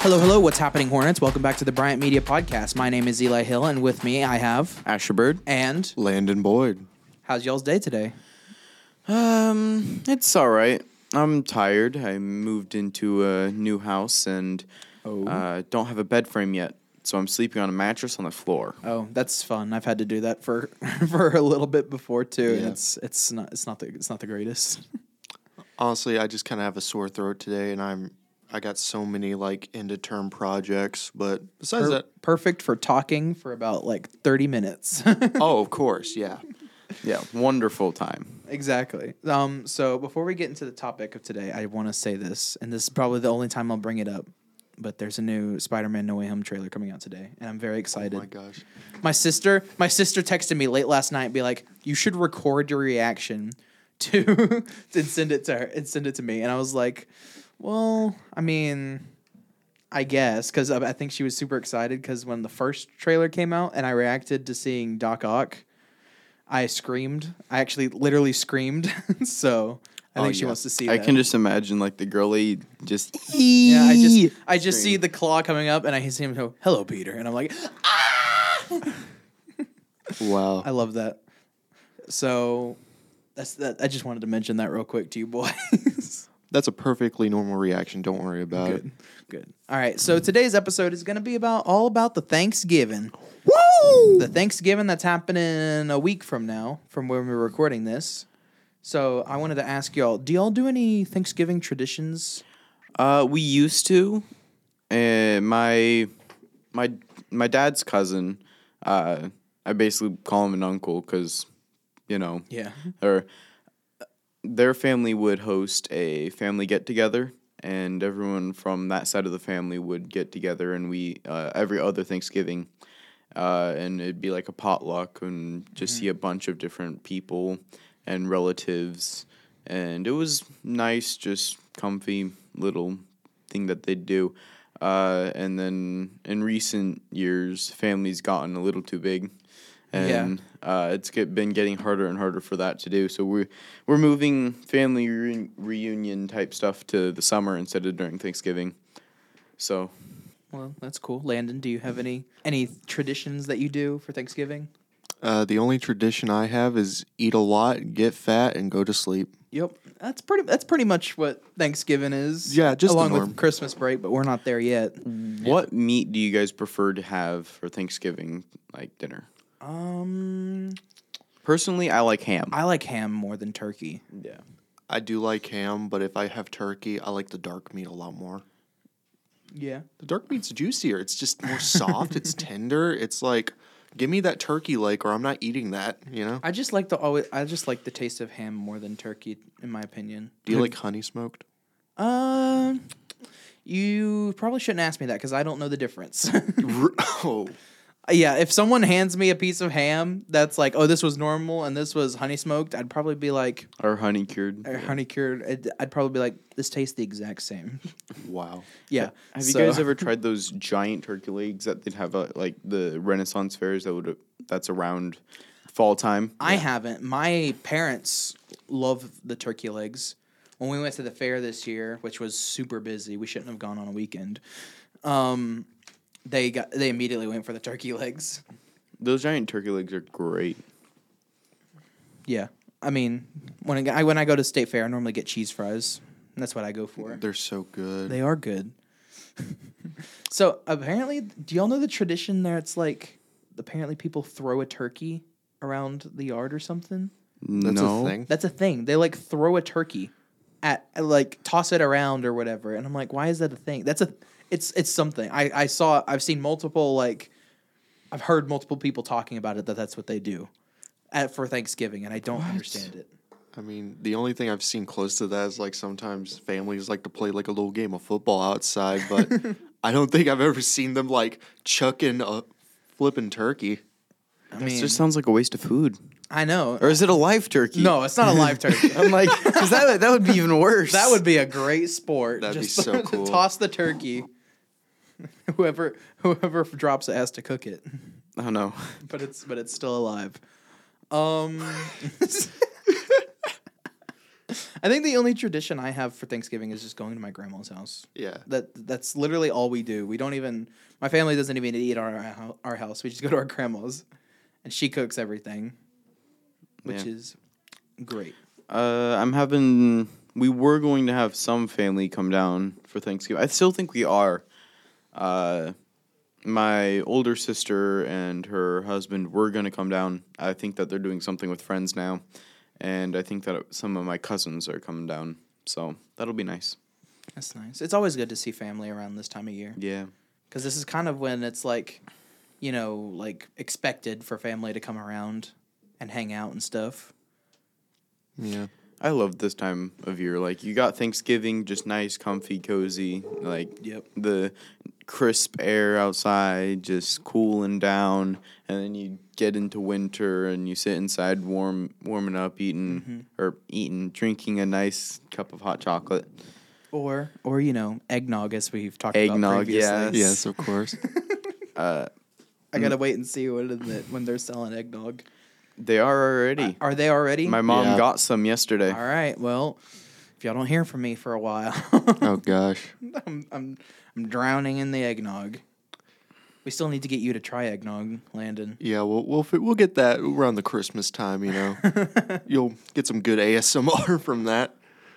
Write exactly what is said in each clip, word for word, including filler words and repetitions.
Hello, hello. What's happening, Hornets? Welcome back to the Bryant Media Podcast. My name is Eli Hill, and with me I have Asher Bird and Landon Boyd. How's y'all's day today? Um, it's all right. I'm tired. I moved into a new house and Oh. uh, don't have a bed frame yet, so I'm sleeping on a mattress on the floor. Oh, that's fun. I've had to do that for for a little bit before too, and Yeah. it's it's not it's not the it's not the greatest. Honestly, I just kind of have a sore throat today, and I'm I got so many like end of term projects. But besides Per- that, perfect for talking for about like thirty minutes. oh, of course, yeah. Yeah, wonderful time. Exactly. Um. So before we get into the topic of today, I want to say this, and this is probably the only time I'll bring it up. But there's a new Spider-Man No Way Home trailer coming out today, and I'm very excited. Oh my gosh. My sister, my sister texted me late last night and be like, "You should record your reaction to and send it to her and send it to me." And I was like, "Well, I mean, I guess," because I think she was super excited because when the first trailer came out and I reacted to seeing Doc Ock, I screamed. I actually literally screamed. So I Oh, think she yeah. wants to see. I that. can just imagine like the girly just. Yeah, I just I just see Scream. the claw coming up and I see him go, "Hello, Peter," and I'm like, Wow. I love that. So that's that. I just wanted to mention that real quick to you boys. That's a perfectly normal reaction. Don't worry about Good, good. All right. So today's episode is going to be about all about the Thanksgiving. it. Woo! The Thanksgiving that's happening a week from now, from when we're recording this. So I wanted to ask y'all: do y'all do any Thanksgiving traditions? Uh, we used to. Uh, my my my dad's cousin. Uh, I basically call him an uncle because, you know, Yeah. or their family would host a family get together, and everyone from that side of the family would get together, and we uh, every other Thanksgiving, uh, and it'd be like a potluck, and just Mm-hmm. see a bunch of different people and relatives, and it was nice, just comfy little thing that they'd do. Uh, and then in recent years, family's gotten a little too big, and uh, it's get, been getting harder and harder for that to do. So we're we're moving family re- reunion type stuff to the summer instead of during Thanksgiving. So Well, that's cool. Landon, do you have any any traditions that you do for Thanksgiving? Uh, the only tradition I have is eat a lot, get fat, and go to sleep. Yep, that's pretty. That's pretty much what Thanksgiving is. Yeah, just the along norm. with Christmas break, but we're not there yet. what meat do you guys prefer to have for Thanksgiving, like dinner? Um, Personally, I like ham. I like ham more than turkey. yeah. I do like ham, but if I have turkey, I like the dark meat a lot more. Yeah, The dark meat's juicier. It's just more soft. It's tender. It's like, give me that turkey leg, or I'm not eating that. You know? I just like the always. I just like the taste of ham more than turkey, in my opinion. Do you like honey smoked? Um, you probably shouldn't ask me that because I don't know the difference. Oh, Yeah, if someone hands me a piece of ham that's like, oh, this was normal and this was honey smoked, I'd probably be like, Or honey cured. or honey cured. I'd, I'd probably be like, this tastes the exact same. wow. Yeah. Have so- you guys ever tried those giant turkey legs that they'd have uh, like the Renaissance fairs that would that's around fall time? I haven't. My parents love the turkey legs. When we went to the fair this year, which was super busy, we shouldn't have gone on a weekend. Um, they got they immediately went for the turkey legs. Those giant turkey legs are great. Yeah, I mean, when I when I go to state fair, I normally get cheese fries. And that's what I go for. They're so good. They are good. So apparently, do y'all know the tradition there? It's like apparently people throw a turkey around the yard or something. That's no. a thing. That's a thing. They like throw a turkey at like toss it around or whatever. And I'm like, why is that a thing? That's a it's it's something. I I saw I've seen multiple like I've heard multiple people talking about it that that's what they do at for Thanksgiving, and I don't What? understand it. I mean, the only thing I've seen close to that is like sometimes families like to play like a little game of football outside, but I don't think I've ever seen them like chucking a flipping turkey. I It mean, just sounds like a waste of food. I know. Or is it a live turkey? No, it's not a live turkey. I'm like, because that, that would be even worse. That would be a great sport. That'd be Just so cool. Toss the turkey. whoever whoever drops it has to cook it. Oh, no. But it's but it's still alive. Um I think the only tradition I have for Thanksgiving is just going to my grandma's house. Yeah. That that's literally all we do. We don't even. My family doesn't even eat at our hou- our house. We just go to our grandma's, and she cooks everything, which Yeah. is great. Uh, I'm having. We were going to have some family come down for Thanksgiving. I still think we are. Uh, my older sister and her husband were going to come down. I think that they're doing something with friends now, and I think that some of my cousins are coming down. So that'll be nice. That's nice. It's always good to see family around this time of year. Yeah. Because this is kind of when it's like, you know, like expected for family to come around and hang out and stuff. Yeah. I love this time of year. Like, you got Thanksgiving, just nice, comfy, cozy. Like, Yep. the crisp air outside, just cooling down. And then you get into winter and you sit inside warm, warming up, eating, Mm-hmm. or eating, drinking a nice cup of hot chocolate. Or, or you know, eggnog, as we've talked about Eggnog, previously. yes. Yes, of course. Uh, I gotta wait and see when it, when they're selling eggnog. they are already. Are they already? My mom Yeah. got some yesterday. All right. Well, if y'all don't hear from me for a while, Oh gosh. I'm, I'm I'm drowning in the eggnog. We still need to get you to try eggnog, Landon. Yeah, we'll we'll fi- we'll get that around the Christmas time. You know, you'll get some good A S M R from that.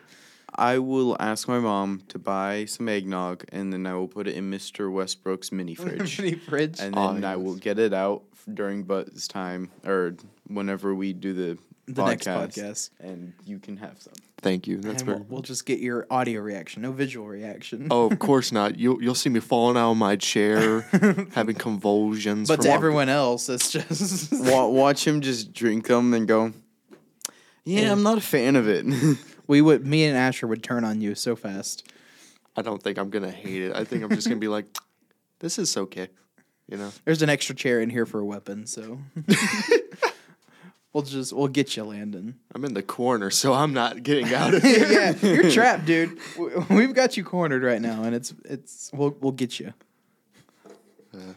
I will ask my mom to buy some eggnog, and then I will put it in Mister Westbrook's mini fridge. Mini fridge. And Oh, then I yes. will get it out f- during Buzz time, or whenever we do the, The podcast, next podcast. and you can have some. Thank you. That's and very. we'll, we'll just get your audio reaction, no visual reaction. Oh, of course not. You'll you'll see me falling out of my chair, having convulsions. but from to all- everyone else, it's just Wa- watch him just drink them and go, yeah, Yeah. I'm not a fan of it. we would. Me and Asher would turn on you so fast. I don't think I'm gonna hate it. I think I'm just gonna be like, this is okay. You know. There's an extra chair in here for a weapon, so we'll just we'll get you, Landon. I'm in the corner, so I'm not getting out of here. yeah, you're trapped, dude. W- We've got you cornered right now, and it's it's we'll we'll get you. Uh.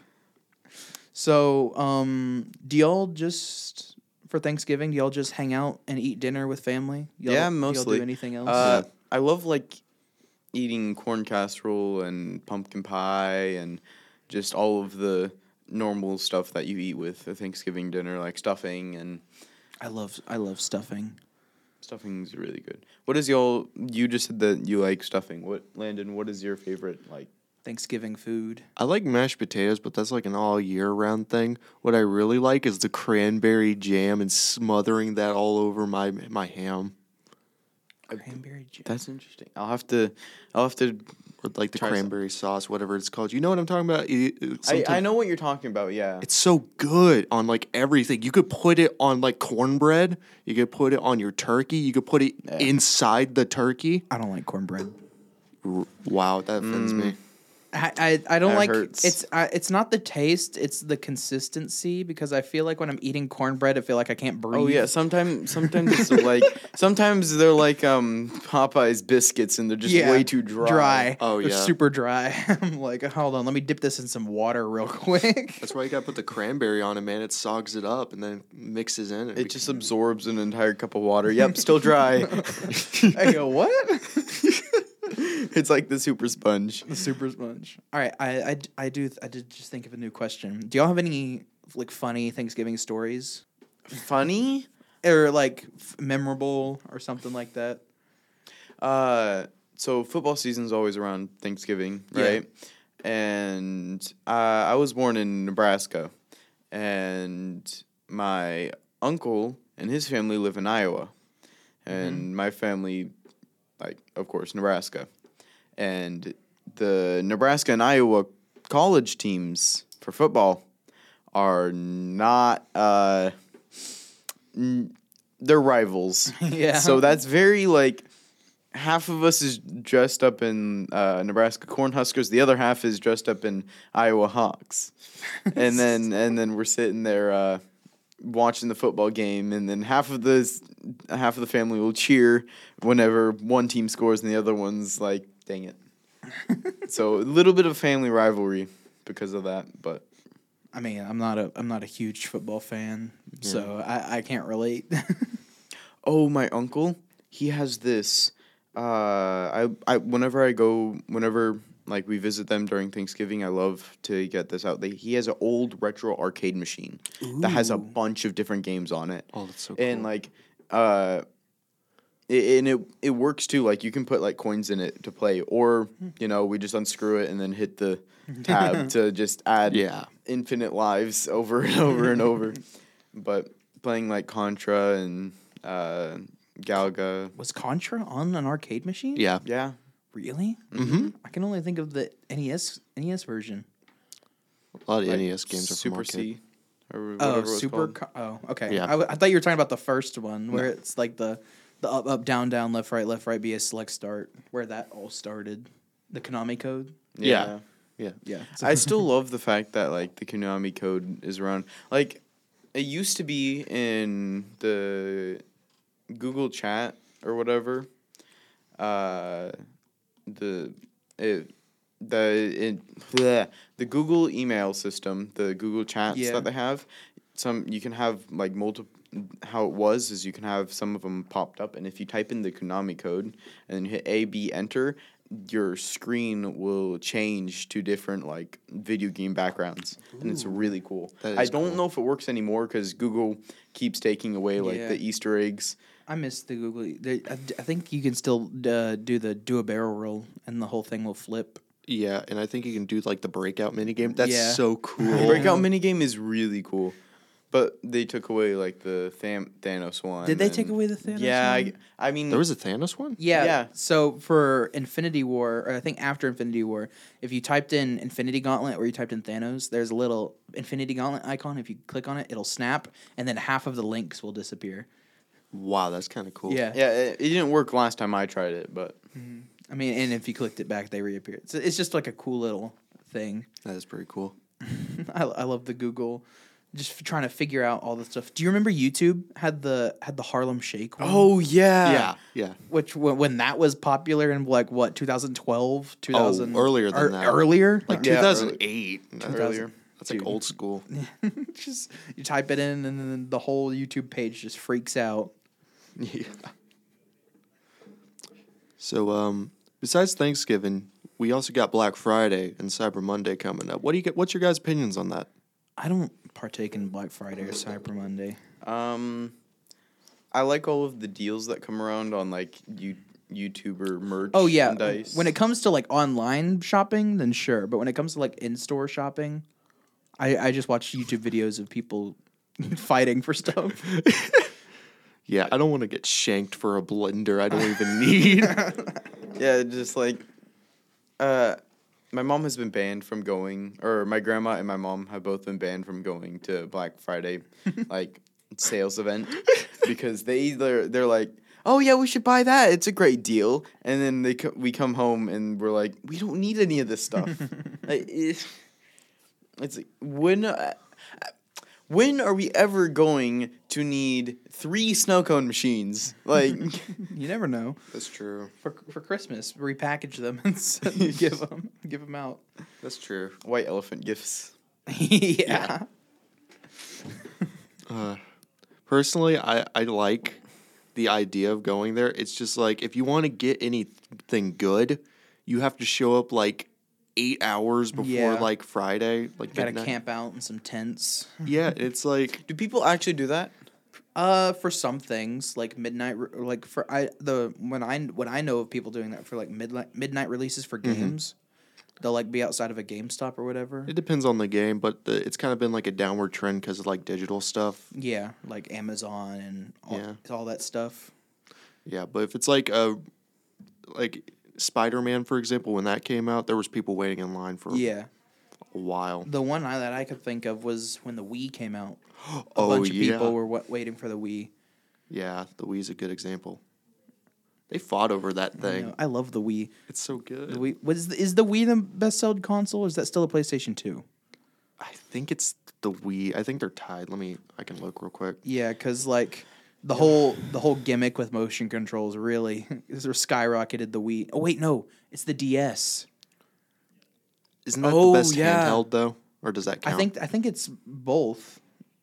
So, um, do y'all just for Thanksgiving? Do y'all just hang out and eat dinner with family? Y'all, Yeah, do y'all mostly. do anything else? Uh, I love like eating corn casserole and pumpkin pie and just all of the normal stuff that you eat with a Thanksgiving dinner, like stuffing and I love I love stuffing. stuffing's really good. What is y'all? You just said that you like stuffing. What, Landon? What is your favorite like? Thanksgiving food. I like mashed potatoes, but that's like an all year round thing. What I really like is the cranberry jam and smothering that all over my my ham, Cranberry jam. That's interesting. I'll have to. I'll have to. or like the Try some. cranberry sauce, whatever it's called. You know what I'm talking about? It- it- I, I sometimes- know what you're talking about. Yeah. It's so good on like everything. You could put it on like cornbread. You could put it on your turkey. You could put it Yeah. inside the turkey. I don't like cornbread. R- Wow, that offends me. I, I, I don't That like hurts. it's I, it's not the taste, it's the consistency because I feel like when I'm eating cornbread I feel like I can't breathe. Oh yeah. Sometimes. Sometimes it's like. Sometimes they're like um Popeye's biscuits, and they're just Yeah, way too dry. Dry. Oh, They're yeah. super dry. I'm like, hold on, let me dip this in some water real quick. That's why you gotta put the cranberry on it, man. It sogs it up and then mixes in. It just absorbs an entire cup of water. Yep, still dry. I go, what? It's like the super sponge. The super sponge. All right, I, I, I do I did just think of a new question. Do y'all have any like funny Thanksgiving stories Funny? or like f- memorable or something like that? Uh, so football season's always around Thanksgiving, Yeah. right? And uh, I was born in Nebraska, and my uncle and his family live in Iowa, and my family, like, of course, Nebraska, and the Nebraska and Iowa college teams for football are not uh, n- they're rivals. Yeah. So that's very like half of us is dressed up in uh, Nebraska Cornhuskers. The other half is dressed up in Iowa Hawks. and then and then we're sitting there uh, watching the football game, and then half of the half of the family will cheer whenever one team scores, and the other one's like, "Dang it!" So a little bit of family rivalry because of that, but. I mean, I'm not a I'm not a huge football fan, so I, I can't relate. Oh, my uncle, he has this. Uh, I I whenever I go, whenever like we visit them during Thanksgiving, I love to get this out. They, he has an old retro arcade machine that has a Ooh. bunch of different games on it. Oh, that's so cool. And like, uh, it, and it it works too. Like you can put like coins in it to play, or you know we just unscrew it and then hit the tab to just add Yeah. infinite lives over and over and over. But playing like Contra and uh, Galaga, Was Contra on an arcade machine? yeah. yeah, Really? Mm-hmm. I can only think of the N E S N E S version. A lot of like N E S games are from Super arcade. C. Or whatever Oh, it was Super. called. Co- oh, okay. Yeah. I, w- I thought you were talking about the first one where it's like the the up, up, down, down, left, right, left, right, B S select start, where that all started. The Konami code. Yeah. Yeah. Yeah. I still love the fact that like the Konami code is around. Like it used to be in the Google Chat or whatever. Uh, the it the it bleh, the Google email system, the Google Chats Yeah. that they have. Some you can have like multiple. How it was is you can have some of them popped up, and if you type in the Konami code and then hit A B enter, your screen will change to different like video game backgrounds, and it's really cool. That I is don't cool. know if it works anymore because Google keeps taking away like Yeah. the Easter eggs. I miss the Google. They, I, I think you can still uh, do the do a barrel roll, and the whole thing will flip. Yeah, and I think you can do like the breakout mini game. That's Yeah. so The cool. breakout minigame is really cool, but they took away like the Tham- Thanos one. Did they take and- away the Thanos Yeah, one? I, I mean There was a Thanos one? Yeah. Yeah. So for Infinity War, or I think after Infinity War, if you typed in Infinity Gauntlet or you typed in Thanos, there's a little Infinity Gauntlet icon. If you click on it, it'll snap, and then half of the links will disappear. Wow, that's kind of cool. Yeah. yeah, it, it didn't work last time I tried it, but I mean, and if you clicked it back, they reappear. So it's just like a cool little thing. That is pretty cool. I, I love the Google, just f- trying to figure out all the stuff. Do you remember YouTube had the had the Harlem Shake one? oh yeah, Yeah, yeah. Which when, when that was popular in like what twenty twelve, two thousand earlier than or that. Earlier, Like Yeah, two thousand eight. earlier. That's like Dude. old school. just you type it in and then the whole YouTube page just freaks out. Yeah. So, um, besides Thanksgiving, we also got Black Friday and Cyber Monday coming up. What do you get? What's your guys' opinions on that? I don't partake in Black Friday or Cyber Monday. Um, I like all of the deals that come around on like you YouTuber merch. Oh yeah, and dice. when it comes to like online shopping, then sure. But when it comes to like in store shopping, I I just watch YouTube videos of people fighting for stuff. Yeah, I don't want to get shanked for a blender I don't even need. yeah, just like, uh, my mom has been banned from going, or my grandma and my mom have both been banned from going to Black Friday, like sales event, because they either they're like, oh yeah, we should buy that. It's a great deal, and then they co- we come home and we're like, we don't need any of this stuff. like, it, it's like, when. Uh, When are we ever going to need three snow cone machines? Like, You never know. That's true. For for Christmas, repackage them and s- give them give them out. That's true. white elephant gifts. yeah. Uh, personally, I, I like the idea of going there. It's just like if you want to get anything good, you have to show up like eight hours before Yeah. like Friday, like Got to midnight. camp out in some tents. Yeah, it's like Do people actually do that? Uh, for some things like midnight, re- or like for I the when I when I know of people doing that for like midnight midnight releases for games, they'll like be outside of a GameStop or whatever. it depends on the game, but the, it's kind of been like a downward trend because of like digital stuff. Yeah, like Amazon and all, Yeah. all that stuff. Yeah, but if it's like a like Spider Man, for example, when that came out, there was people waiting in line for Yeah, a while. the one I, that I could think of was when the Wii came out. A Oh, bunch of yeah. people were wa- waiting for the Wii. Yeah, the Wii's a good example. They fought over that I, thing. know, I love the Wii. It's so good. The Wii what is the, is the Wii the best sold console? Or is that still a PlayStation Two? I think it's the Wii. I think they're tied. Let me. I can look real quick. Yeah, because like the whole the whole gimmick with motion controls really is skyrocketed the Wii. Oh wait, no, it's the D S. Isn't that Oh, the best yeah. handheld though, or does that I count? think I think it's both.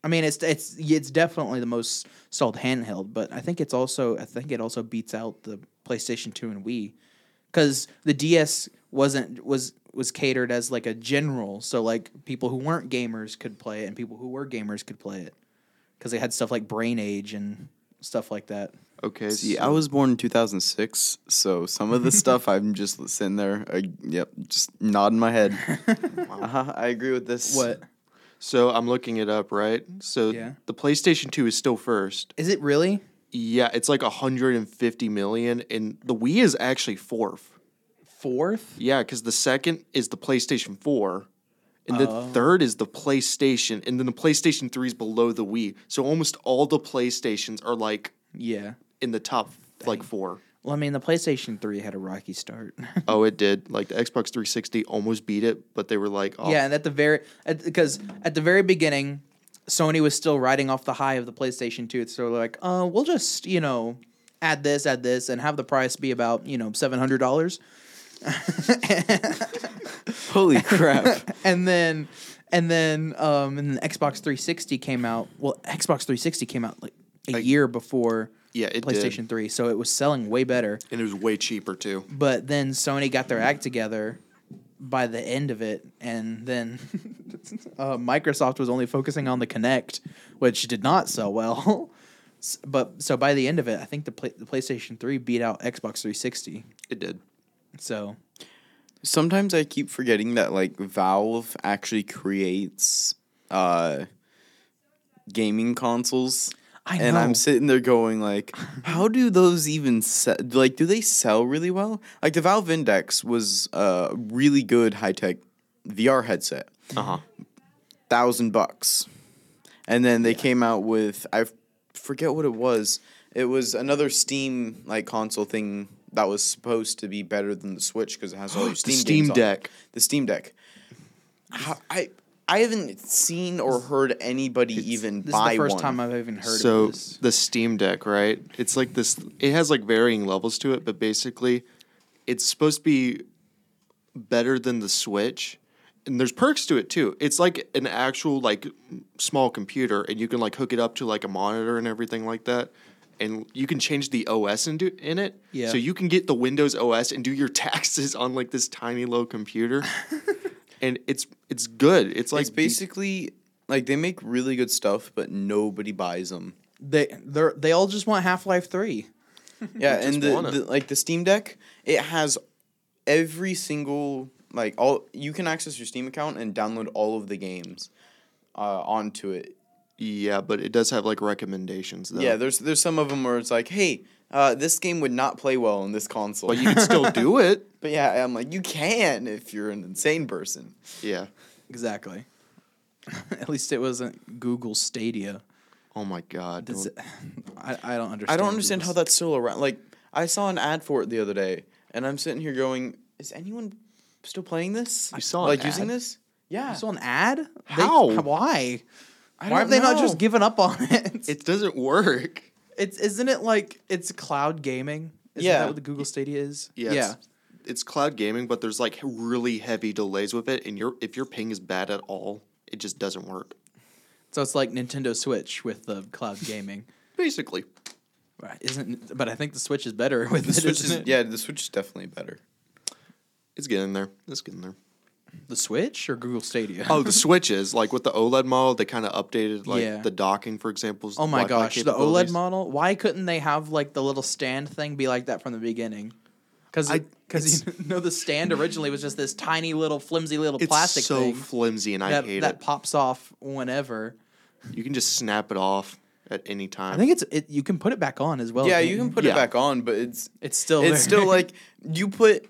I mean, it's it's it's definitely the most sold handheld, but I think it's also I think it also beats out the PlayStation two and Wii, because the D S wasn't was was catered as like a general, so like people who weren't gamers could play it, and people who were gamers could play it, because they had stuff like Brain Age and stuff like that. Okay. See, so- I was born in two thousand six, so some of the stuff I'm just sitting there, uh, yep, just nodding my head. Uh-huh, I agree with this. What So I'm looking it up, right? So Yeah. the PlayStation two is still first. is it really? Yeah, it's like one hundred fifty million, and the Wii is actually fourth. Fourth? Yeah, because the second is the PlayStation four, and the Oh. third is the PlayStation, and then the PlayStation three is below the Wii. So almost all the PlayStations are like Yeah. in the top like four. Well, I mean, the PlayStation three had a rocky start. Oh, it did. Like the Xbox three sixty almost beat it, but they were like, oh, Yeah, and at the very because at, at the very beginning, Sony was still riding off the high of the PlayStation two. So they're like, uh, we'll just you know add this, add this, and have the price be about you know seven hundred dollars. Holy crap. and then and then um, and the Xbox three sixty came out. Well, Xbox three sixty came out like a Like- year before yeah, it PlayStation did, three, so it was selling way better. and it was way cheaper too. But then Sony got their act together by the end of it, and then uh, Microsoft was only focusing on the Kinect, which did not sell well. S- but so by the end of it, I think the play- the PlayStation three beat out Xbox three sixty. It did. So Sometimes I keep forgetting that like Valve actually creates uh gaming consoles. I And know. I'm sitting there going like, how do those even sell? Like, do they sell really well? Like the Valve Index was a really good high tech V R headset, Uh huh. thousand bucks, and then they came out with I forget what it was. It was another Steam like console thing that was supposed to be better than the Switch because it has all your The Steam Steam games on it. Deck. The Steam Deck. How, I I haven't seen or heard anybody even this buy is the first one. time I've even heard So of this. the Steam Deck, right? It's like this. It has like varying levels to it, but basically, it's supposed to be better than the Switch, and there's perks to it too. It's like an actual like small computer, and you can like hook it up to like a monitor and everything like that, and you can change the O S in, do, in it. Yeah. So you can get the Windows O S and do your taxes on like this tiny little computer, and it's it's good. It's like It's basically like they make really good stuff, but nobody buys them. They they they all just want Half Life three. Yeah, just and the, want it. the like the Steam Deck, it has every single like all you can access your Steam account and download all of the games uh, onto it. yeah, but it does have like recommendations though. Yeah, there's there's some of them where it's like, hey, uh, this game would not play well on this console. but you can still do it. But yeah, I'm like, you can if you're an insane person. Yeah. Exactly. At least it wasn't Google Stadia. Oh my god. Does don't- it- I, I don't understand. I don't understand how Google that's still around. Like, I saw an ad for it the other day, and I'm sitting here going, is anyone still playing this? You saw an like using ad? this? Yeah. You saw an ad? They- How? why? I Why have don't they not know. just given up on it? It doesn't work. It's isn't it like it's cloud gaming? Isn't Yeah. that what the Google Stadia is? Yeah. Yeah. It's, it's cloud gaming, but there's like really heavy delays with it, and your if your ping is bad at all, it just doesn't work. So it's like Nintendo Switch with the cloud gaming. Basically. Right. Isn't but I think the Switch is better with The it, Switch isn't is it? yeah, the Switch is definitely better. It's getting there. It's getting there. The Switch or Google Stadia? Oh, the switches, like with the OLED model, they kind of updated like Yeah. the docking, for example. Oh my Wi-Fi gosh, the OLED capabilities. model. Why couldn't they have like the little stand thing be like that from the beginning? Because I- because you know the stand originally was just this tiny little flimsy little It's plastic so thing flimsy, and I that hate that it. pops off whenever. You can just snap it off at any time. I think it's it. You can put it back on as well. yeah, can't you can put Yeah. it back on, but it's It's still it's there. still like you put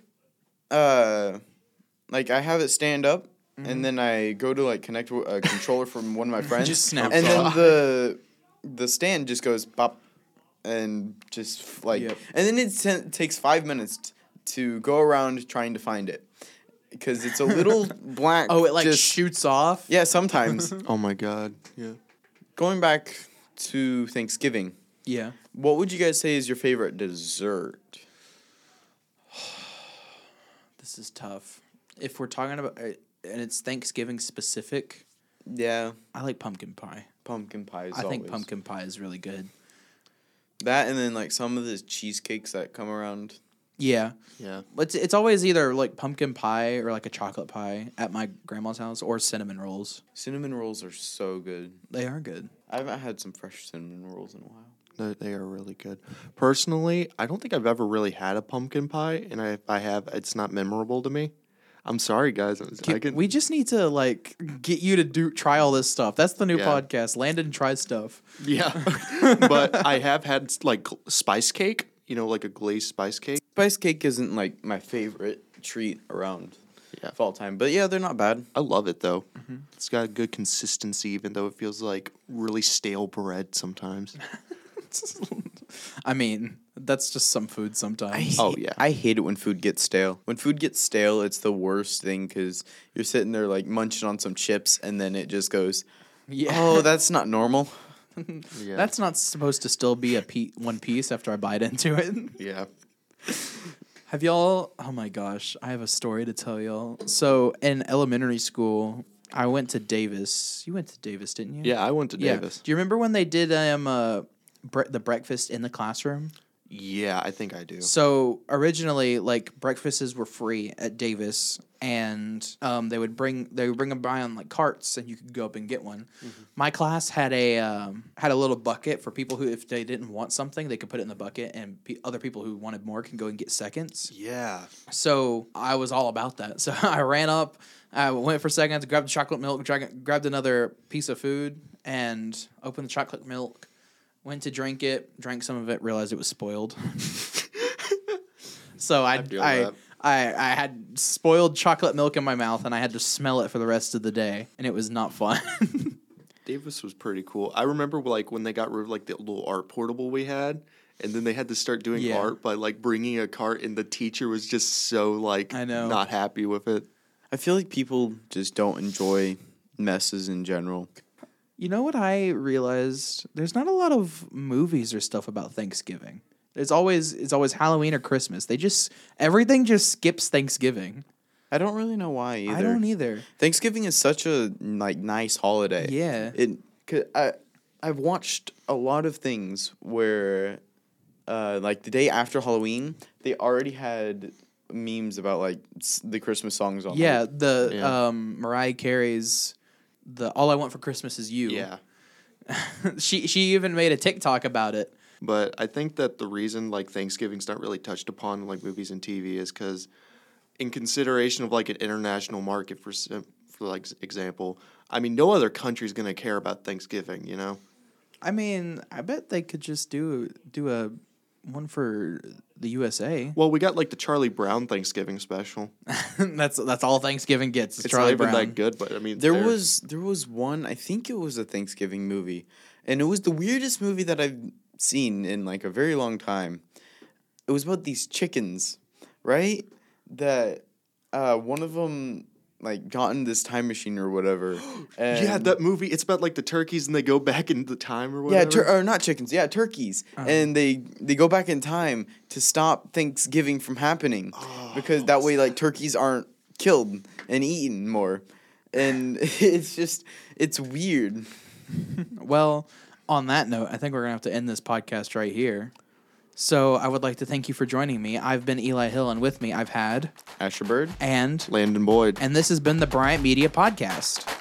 uh like I have it stand up and then I go to like connect a controller from one of my friends Just snaps and then off. the the stand just goes pop and just like Yep. and then it t- takes five minutes t- to go around trying to find it because it's a little black. Oh, it like just, shoots off. yeah, sometimes. oh my god. Yeah. Going back to Thanksgiving, Yeah. what would you guys say is your favorite dessert? This is tough. If we're talking about uh, and it's Thanksgiving specific, Yeah. I like pumpkin pie. Pumpkin pie is I think always- pumpkin pie is really good. That and then like some of the cheesecakes that come around. Yeah. Yeah. It's it's always either like pumpkin pie or like a chocolate pie at my grandma's house or cinnamon rolls. Cinnamon rolls are so good. They are good. I haven't had some fresh cinnamon rolls in a while. They, they are really good. Personally, I don't think I've ever really had a pumpkin pie, and I, if I have, it's not memorable to me. I'm sorry, guys. I can, We just need to like get you to do try all this stuff. That's the new Yeah. podcast. Landon tries stuff. yeah, but I have had like spice cake. You know, like a glazed spice cake. Spice cake isn't like my favorite treat around Yeah. fall time, but yeah, they're not bad. I love it though. It's got a good consistency, even though it feels like really stale bread sometimes. I mean, that's just some food sometimes. Oh, yeah. I hate it when food gets stale. When food gets stale, it's the worst thing because you're sitting there like munching on some chips, and then it just goes, Yeah. "Oh, that's not normal." Yeah. That's not supposed to still be a pe- one piece after I bite into it. yeah. Have y'all? Oh my gosh, I have a story to tell y'all. So in elementary school, I went to Davis. You went to Davis, didn't you? Yeah, I went to Yeah. Davis. Do you remember when they did um uh bre- the breakfast in the classroom? Yeah, I think I do. So originally, like breakfasts were free at Davis, and um, they would bring they would bring them by on like carts, and you could go up and get one. My class had a um, had a little bucket for people who, if they didn't want something, they could put it in the bucket, and pe- other people who wanted more can go and get seconds. Yeah. So I was all about that. So I ran up, I went for seconds, grabbed the chocolate milk, drank, grabbed another piece of food, and opened the chocolate milk. Went to drink it, drank some of it, realized it was spoiled. So I, feel I, that. I, I had spoiled chocolate milk in my mouth, and I had to smell it for the rest of the day, and it was not fun. Davis was pretty cool. I remember like when they got rid of like the little art portable we had, and then they had to start doing Yeah. art by like bringing a cart, and the teacher was just so like I know. not happy with it. I feel like people just don't enjoy messes in general. You know what I realized? There's not a lot of movies or stuff about Thanksgiving. It's always it's always Halloween or Christmas. They just everything just skips Thanksgiving. I don't really know why either. I don't either. Thanksgiving is such a like nice holiday. Yeah. It. 'Cause I I've watched a lot of things where, uh, like the day after Halloween, they already had memes about like s- the Christmas songs on. Yeah, there. the Yeah. um Mariah Carey's the All I Want for Christmas Is You. Yeah. she she even made a TikTok about it. But I think that the reason like Thanksgiving's not really touched upon in, like movies and T V is because, in consideration of like an international market for sim- for like s- example, I mean no other country's gonna care about Thanksgiving, you know. I mean, I bet they could just do do a one for the U S A. Well, we got like the Charlie Brown Thanksgiving special. that's that's all Thanksgiving gets. Is It's Charlie not even Brown. that good, but I mean There they're- was there was one. I think it was a Thanksgiving movie, and it was the weirdest movie that I've seen in like a very long time. It was about these chickens, right? That uh, one of them like got in this time machine or whatever. And yeah, that movie. It's about like the turkeys and they go back in the time or yeah, whatever. tur- or not chickens. Yeah, turkeys, and they they go back in time to stop Thanksgiving from happening because that way like turkeys aren't killed and eaten more, and it's just it's weird. Well, on that note, I think we're gonna have to end this podcast right here. So I would like to thank you for joining me. I've been Eli Hill, and with me I've had Asher Bird. and Landon Boyd. and this has been the Bryant Media Podcast.